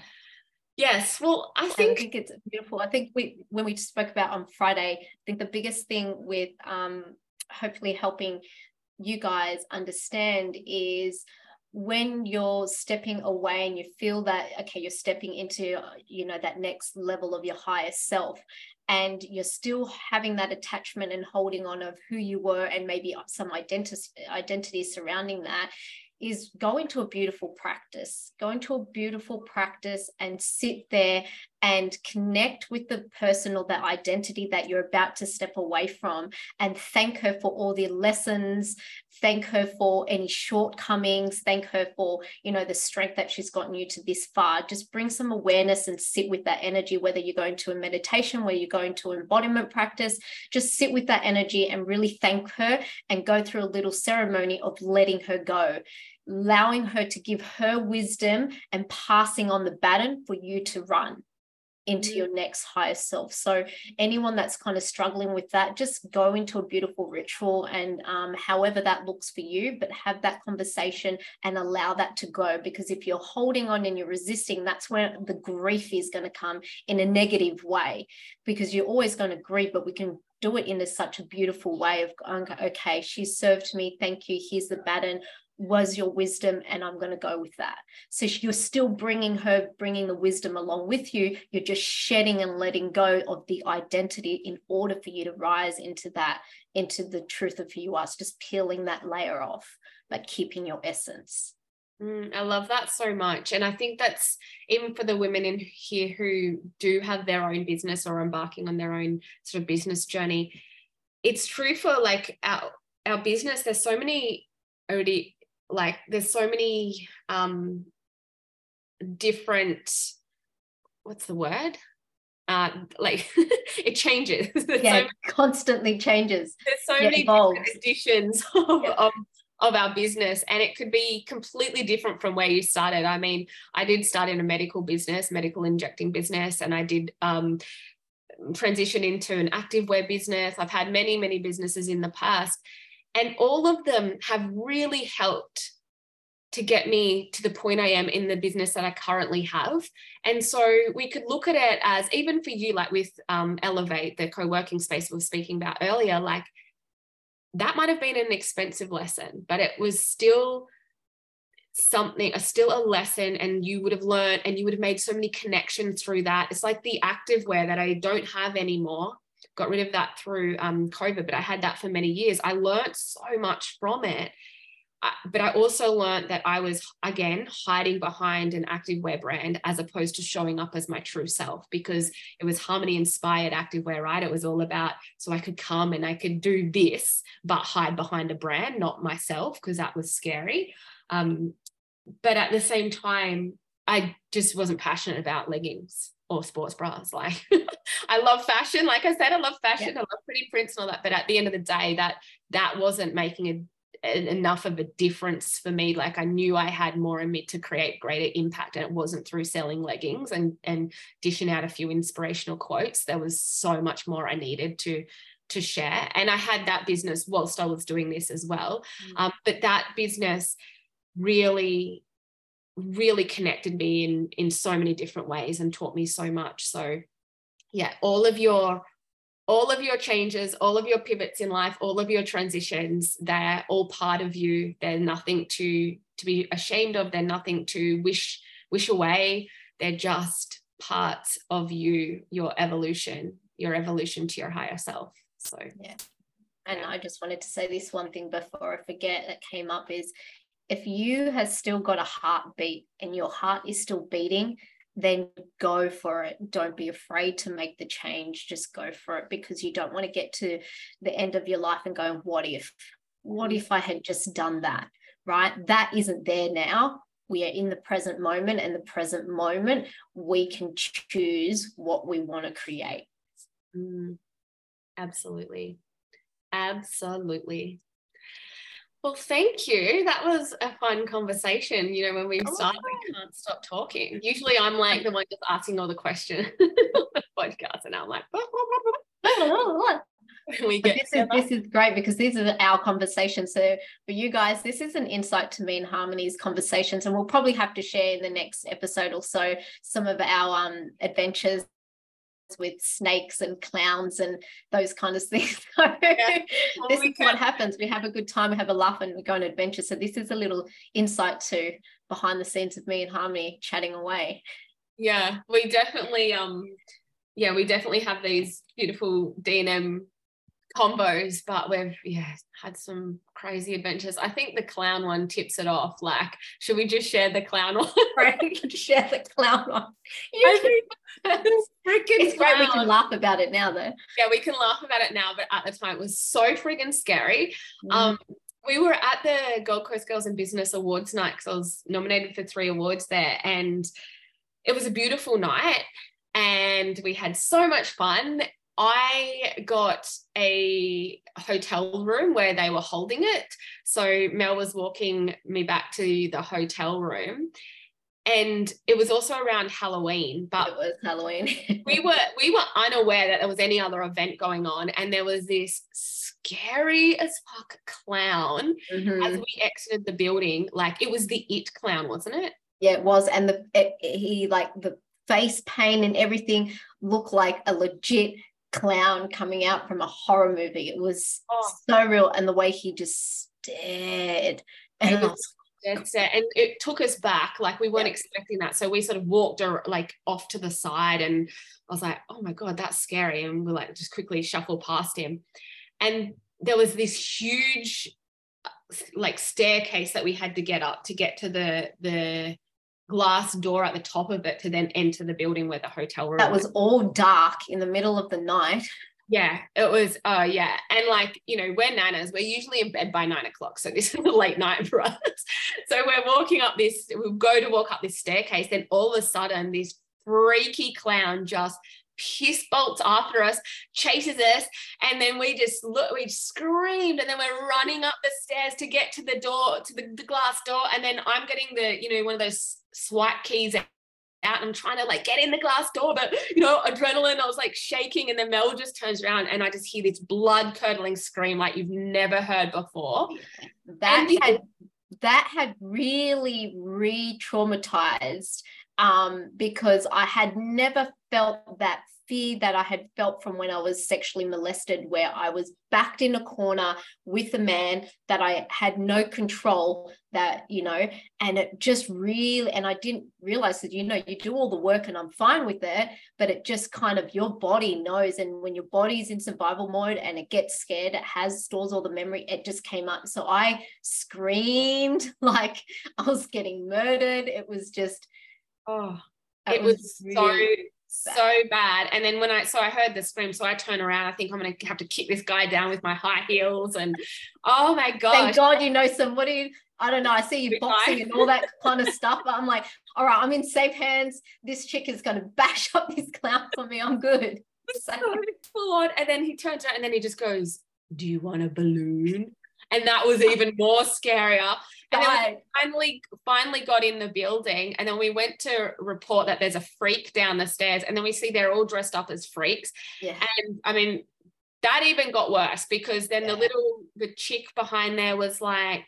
Yes. Well, I think, I think it's beautiful. I think we, when we spoke about on Friday, I think the biggest thing with um, hopefully helping you guys understand is when you're stepping away and you feel that, okay, you're stepping into, you know, that next level of your higher self, and you're still having that attachment and holding on of who you were and maybe some identity, identity surrounding that, is go into a beautiful practice, go into a beautiful practice and sit there and connect with the person or that identity that you're about to step away from, and thank her for all the lessons, thank her for any shortcomings, thank her for, you know, the strength that she's gotten you to this far. Just bring some awareness and sit with that energy, whether you're going to a meditation, where you're going to an embodiment practice, just sit with that energy and really thank her and go through a little ceremony of letting her go, allowing her to give her wisdom and passing on the baton for you to run into mm. your next higher self. So anyone that's kind of struggling with that, just go into a beautiful ritual, and um, however that looks for you, but have that conversation and allow that to go. Because if you're holding on and you're resisting, that's where the grief is going to come in a negative way, because you're always going to grieve, but we can do it in a, such a beautiful way of going, okay, she served me, thank you, here's the baton, was your wisdom, and I'm going to go with that. So you're still bringing her, bringing the wisdom along with you. You're just shedding and letting go of the identity in order for you to rise into that, into the truth of who you are. It's just peeling that layer off, but keeping your essence. Mm, I love that so much. And I think that's even for the women in here who do have their own business or embarking on their own sort of business journey. It's true for like our, our business. There's so many already, like there's so many um, different, what's the word? Uh, like it changes. Yeah, so many, constantly changes. There's so yeah, many evolves. different editions of, yeah. of of our business, and it could be completely different from where you started. I mean, I did start in a medical business, medical injecting business, and I did um, transition into an activewear business. I've had many, many businesses in the past, and all of them have really helped to get me to the point I am in the business that I currently have. And so we could look at it as, even for you, like with um, Elevate, the co-working space we were speaking about earlier, like that might have been an expensive lesson, but it was still something, a still a lesson, and you would have learned and you would have made so many connections through that. It's like the activewear that I don't have anymore. Got rid of that through um, COVID, but I had that for many years. I learned so much from it. I, but I also learned that I was, again, hiding behind an activewear brand as opposed to showing up as my true self, because it was Harmony inspired activewear, right? It was all about, so I could come and I could do this, but hide behind a brand, not myself, because that was scary. Um, but at the same time, I just wasn't passionate about leggings or sports bras. Like I love fashion. Like I said, I love fashion. Yeah. I love pretty prints and all that. But at the end of the day, that that wasn't making a enough of a difference for me. Like I knew I had more in me to create greater impact, and it wasn't through selling leggings and and dishing out a few inspirational quotes. There was so much more I needed to to share, and I had that business whilst I was doing this as well. Mm. Um, but that business really really connected me in in so many different ways and taught me so much. So yeah, all of your all of your changes, all of your pivots in life, all of your transitions, they're all part of you. They're nothing to to be ashamed of. They're nothing to wish wish away. They're just parts of you, your evolution, your evolution to your higher self. So yeah. And yeah. I just wanted to say this one thing before I forget that came up is, if you have still got a heartbeat and your heart is still beating, then go for it. Don't be afraid to make the change. Just go for it, because you don't want to get to the end of your life and go, what if? What if I had just done that, right? That isn't there now. We are in the present moment, and the present moment, we can choose what we want to create. Mm, absolutely. Absolutely. Well, thank you. That was a fun conversation. You know, when we start, we can't stop talking. Usually I'm like the one just asking all the questions on the podcast, and I'm like, we get this is this is great, because this is our conversation. So for you guys, this is an insight to Me and Harmony's conversations, and we'll probably have to share in the next episode or so some of our um adventures with snakes and clowns and those kind of things. So yeah, this is what happens. We have a good time, we have a laugh, and we go on an adventure. So this is a little insight to behind the scenes of Me and Harmony chatting away. Yeah, we definitely um yeah we definitely have these beautiful D and M combos, but we've yeah had some crazy adventures. I think the clown one tips it off. Like, should we just share the clown one? Right, share the clown one. I think that's freaking it's great. We can laugh about it now, though. Yeah, we can laugh about it now, but at the time it was so freaking scary. Mm. Um, we were at the Gold Coast Girls in Business Awards night, because I was nominated for three awards there, and it was a beautiful night, and we had so much fun. I got a hotel room where they were holding it. So Mel was walking me back to the hotel room, and it was also around Halloween. But it was Halloween. we were we were unaware that there was any other event going on, and there was this scary as fuck clown mm-hmm. as we exited the building. Like, it was the It clown, wasn't it? Yeah, it was. And the it, he like the face paint and everything looked like a legit clown coming out from a horror movie. It was oh. so real, and the way he just stared, and it was, that's it. And it took us back. Like, we weren't yeah. expecting that, so we sort of walked like off to the side, and I was like, oh my god, that's scary, and we like just quickly shuffle past him, and there was this huge like staircase that we had to get up to get to the the glass door at the top of it to then enter the building where the hotel room that was all dark in the middle of the night. Yeah, it was. Oh, uh, yeah. And like, you know, we're nanas. We're usually in bed by nine o'clock. So this is a late night for us. So we're walking up this, we go to walk up this staircase. Then all of a sudden, this freaky clown just piss bolts after us, chases us. And then we just look, we screamed. And then we're running up the stairs to get to the door, to the, the glass door. And then I'm getting the, you know, one of those swipe keys out, and I'm trying to like get in the glass door, but you know, adrenaline, I was like shaking, and then Mel just turns around and I just hear this blood curdling scream like you've never heard before. That and had that had really re-traumatized um, because I had never felt that fear that I had felt from when I was sexually molested, where I was backed in a corner with a man that I had no control, that, you know, and it just really, and I didn't realize that, you know, you do all the work and I'm fine with it, but it just kind of, your body knows. And when your body's in survival mode and it gets scared, it has, stores all the memory, it just came up. So I screamed like I was getting murdered. It was just, oh, it, it was, was really so so bad. And then when I so I heard the scream, so I turn around, I think I'm gonna have to kick this guy down with my high heels, and oh my gosh, thank God you know somebody. I don't know, I see you boxing and all that kind of stuff, but I'm like, all right, I'm in safe hands. This chick is gonna bash up this clown for me, I'm good. So full on. And then he turns around and then he just goes, do you want a balloon? And that was even more scarier. And then God. we finally, finally got in the building, and then we went to report that there's a freak down the stairs, and then we see they're all dressed up as freaks. Yeah. And I mean, that even got worse, because then Yeah. the little, the chick behind there was like,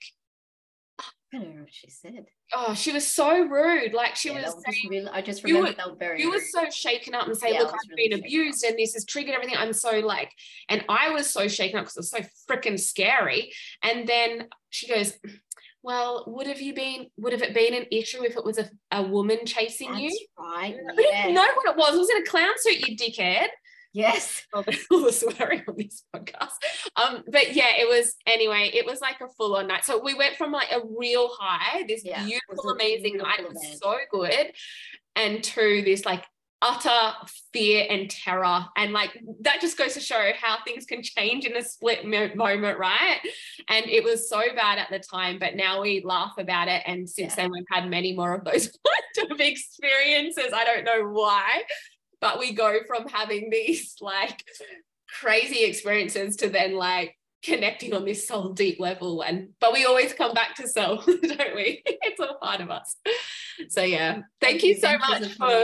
I don't know what she said. oh, she was so rude. Like she Yeah, was was saying, really, I just you remember were, they were very you were rude. so shaken up and say, Yeah, look, I was I've really been shaken abused up. and this has triggered everything. I'm so like, and I was so shaken up because it was so freaking scary. And then she goes, well, would have you been, would have it been an issue if it was a, a woman chasing That's you? right. I didn't Yes. know what it was. Was it a clown suit, you dickhead? Yes. Oh, there's all the swearing on this podcast. Um, but yeah, it was, anyway, it was like a full on night. So we went from like a real high, this Yeah, it beautiful, was a amazing beautiful night, it was event. so good, and to this like utter fear and terror. And like, that just goes to show how things can change in a split mo- moment, right? And it was so bad at the time, but now we laugh about it. And since Yeah. then, we've had many more of those kind of experiences. I don't know why. But we go from having these like crazy experiences to then like connecting on this soul deep level. And but we always come back to self, don't we? It's all part of us. So yeah, thank you so much for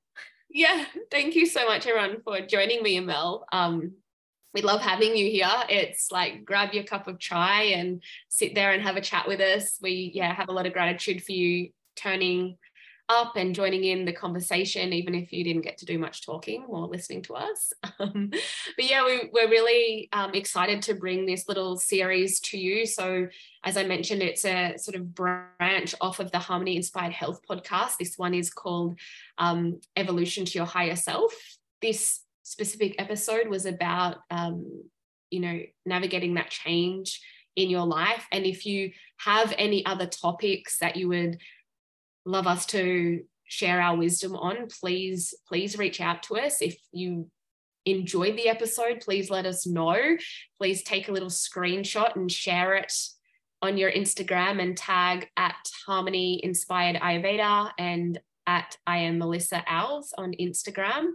yeah, thank you so much everyone for joining me and Mel. Um, we love having you here. It's like grab your cup of chai and sit there and have a chat with us. We yeah have a lot of gratitude for you turning up and joining in the conversation, even if you didn't get to do much talking or listening to us. Um, but yeah, we, we're really um, excited to bring this little series to you. So as I mentioned, it's a sort of branch off of the Harmony Inspired Health podcast. This one is called um, Evolution to Your Higher Self. This specific episode was about, um, you know, navigating that change in your life. And if you have any other topics that you would love us to share our wisdom on, please, please reach out to us. If you enjoyed the episode, please let us know. Please take a little screenshot and share it on your Instagram and tag at Harmony Inspired Ayurveda and at I am Melissa Owls on Instagram.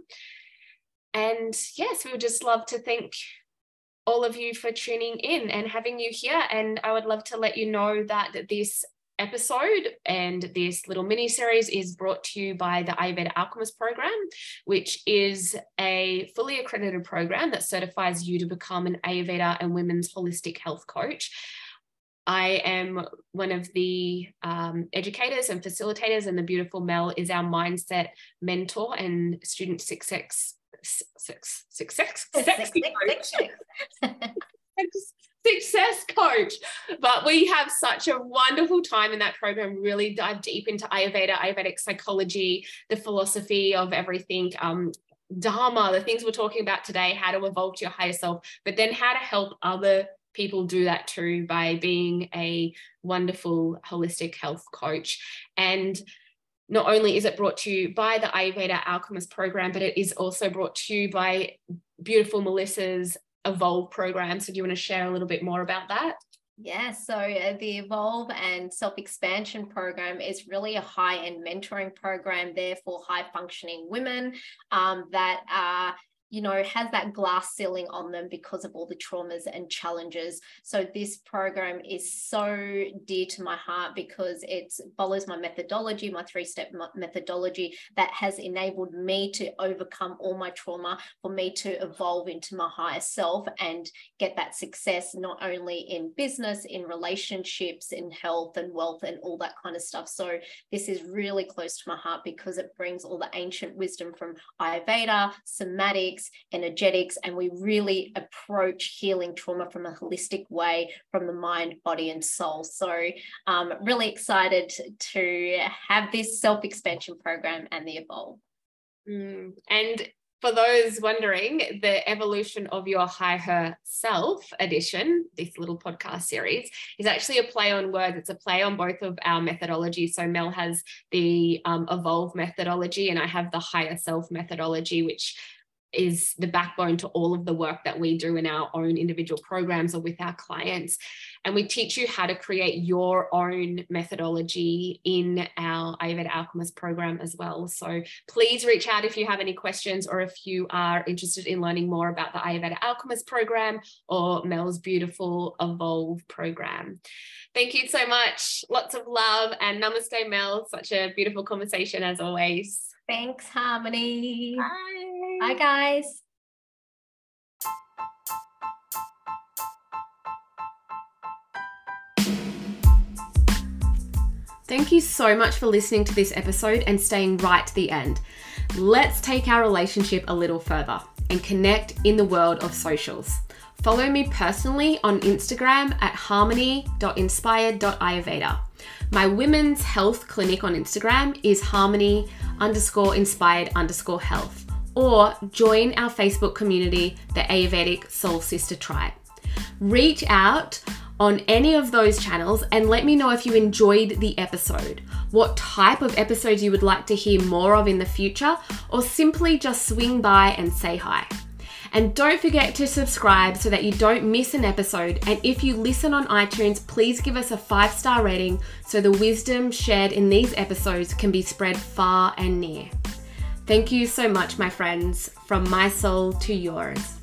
And yes, we would just love to thank all of you for tuning in and having you here. And I would love to let you know that this episode and this little mini series is brought to you by the Ayurveda Alchemist program, which is a fully accredited program that certifies you to become an Ayurveda and women's holistic health coach. I am one of the um, educators and facilitators, and the beautiful Mel is our mindset mentor and student success success success sexy coach. Success coach. But we have such a wonderful time in that program, really dive deep into Ayurveda, Ayurvedic psychology, the philosophy of everything, um, Dharma, the things we're talking about today, how to evolve to your higher self, but then how to help other people do that too by being a wonderful holistic health coach. And not only is it brought to you by the Ayurveda Alchemist program, but it is also brought to you by beautiful Melissa's Evolve program. So do you want to share a little bit more about that? Yeah, so uh, the Evolve and Self-Expansion program is really a high-end mentoring program there for high-functioning women um, that are you know, has that glass ceiling on them because of all the traumas and challenges. So this program is so dear to my heart because it follows my methodology, my three-step methodology that has enabled me to overcome all my trauma, for me to evolve into my higher self and get that success, not only in business, in relationships, in health and wealth and all that kind of stuff. So this is really close to my heart because it brings all the ancient wisdom from Ayurveda, somatics, energetics, and we really approach healing trauma from a holistic way, from the mind, body, and soul. So I'm um, really excited to have this self-expansion program and the Evolve. Mm. And for those wondering, the Evolution of Your Higher Self edition, this little podcast series, is actually a play on words. It's a play on both of our methodologies. So Mel has the um, Evolve methodology and I have the Higher Self methodology, which is the backbone to all of the work that we do in our own individual programs or with our clients. And we teach you how to create your own methodology in our Ayurveda Alchemist program as well. So please reach out if you have any questions, or if you are interested in learning more about the Ayurveda Alchemist program or Mel's beautiful Evolve program. Thank you so much. Lots of love, and namaste, Mel. Such a beautiful conversation as always. Thanks, Harmony. Bye. Bye, guys. Thank you so much for listening to this episode and staying right to the end. Let's take our relationship a little further and connect in the world of socials. Follow me personally on Instagram at harmony dot inspired dot ayurveda. My women's health clinic on Instagram is harmony underscore inspired underscore health. Or join our Facebook community, the Ayurvedic Soul Sister Tribe. Reach out on any of those channels and let me know if you enjoyed the episode, what type of episodes you would like to hear more of in the future, or simply just swing by and say hi. And don't forget to subscribe so that you don't miss an episode. And if you listen on iTunes, please give us a five-star rating so the wisdom shared in these episodes can be spread far and near. Thank you so much, my friends, from my soul to yours.